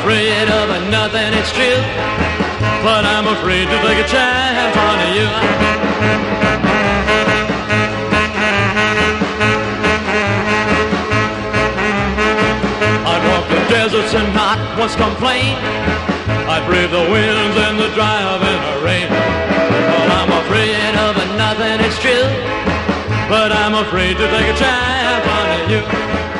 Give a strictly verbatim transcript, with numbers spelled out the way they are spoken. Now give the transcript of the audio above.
afraid of nothing, it's true. But I'm afraid to take a chance on you. I'd walk the deserts and not once complain. I'd brave the winds and the drive and the rain. Well, I'm afraid of nothing, it's true. But I'm afraid to take a chance on you.